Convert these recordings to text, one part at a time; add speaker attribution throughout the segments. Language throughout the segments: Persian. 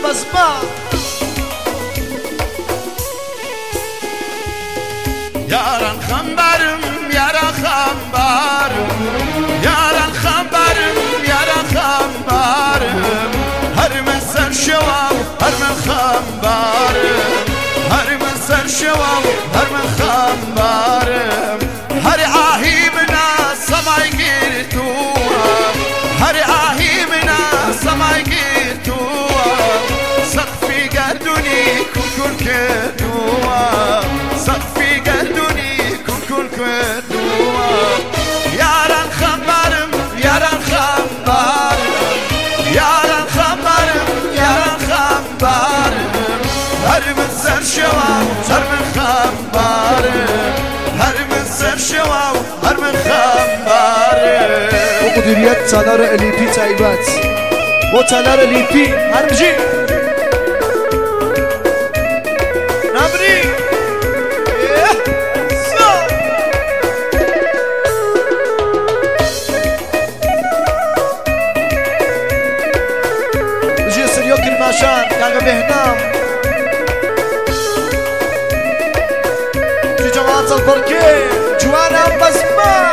Speaker 1: بزمان
Speaker 2: یاران خمبرم یاران خمبرم یاران خمبرم یاران خمبرم هر من سر شوام هر من خمبرم هر من سر شوام هر من خمبرم هر آهی منا سمای گیرتو هر آهی منا سمای گیرتو سقفی گردونی کن کردو سقفی گردونی کن کردو یاران خمبرم یاران خمبرم یاران خمبرم یاران خمبرم هر من سر شوام هر من خمبرم هر من سر شوام هر من خمبرم
Speaker 1: و مدیریت تالار الیپی تایبت و تالار الیپی هرمجی نبری بجي سريو كرماشان كاغا بهنام بجي جماعة البركي جوانا بزمان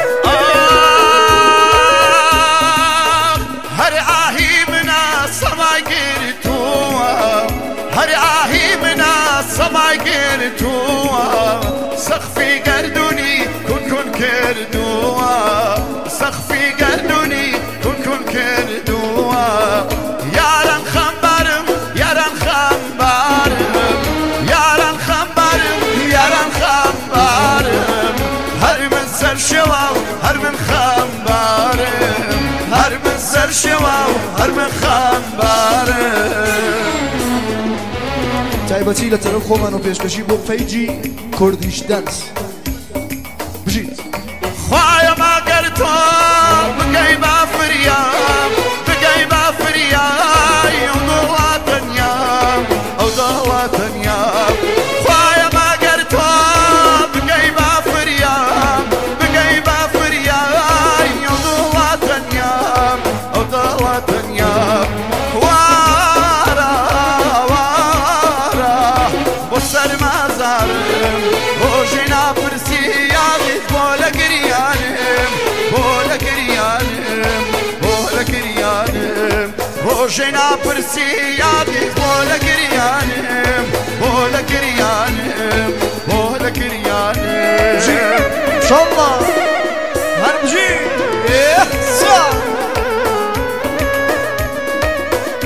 Speaker 2: هر آهی منا سمای گیرتو هر آهی منا سمای گیرتو سقفی گردونی کن کردو سقفی گردونی کن کردو یاران خمبرم یاران خمبرم یاران خمبرم یاران خمبرم هر من سر شوام هر من خمبرم هر من سر شوام هر من خمبرم
Speaker 1: تایبەتی لە تەرەف خۆمان و پێشکەشی بۆ پەیجی کوردیش دەنس بژیت
Speaker 2: خوایا ماگەر تۆ بگەی با فریام بگەی با فریای ئەو دڵا تەنیام ئەو دڵا تەنیام خوایا ماگەر تۆ بگەی با فریام بگەی با فریای ئەو دڵا تەنیام ئەو دڵا تەنیام وارە وارە بۆ سەرمازارم ڕۆژێ ناپرسی یاڵیت بۆ لە گریانم بۆ لە گریانم بۆ لە گریانم ڕۆژێ ناپرسی یاڵیت بۆ لە گریانم بۆ لە گریانم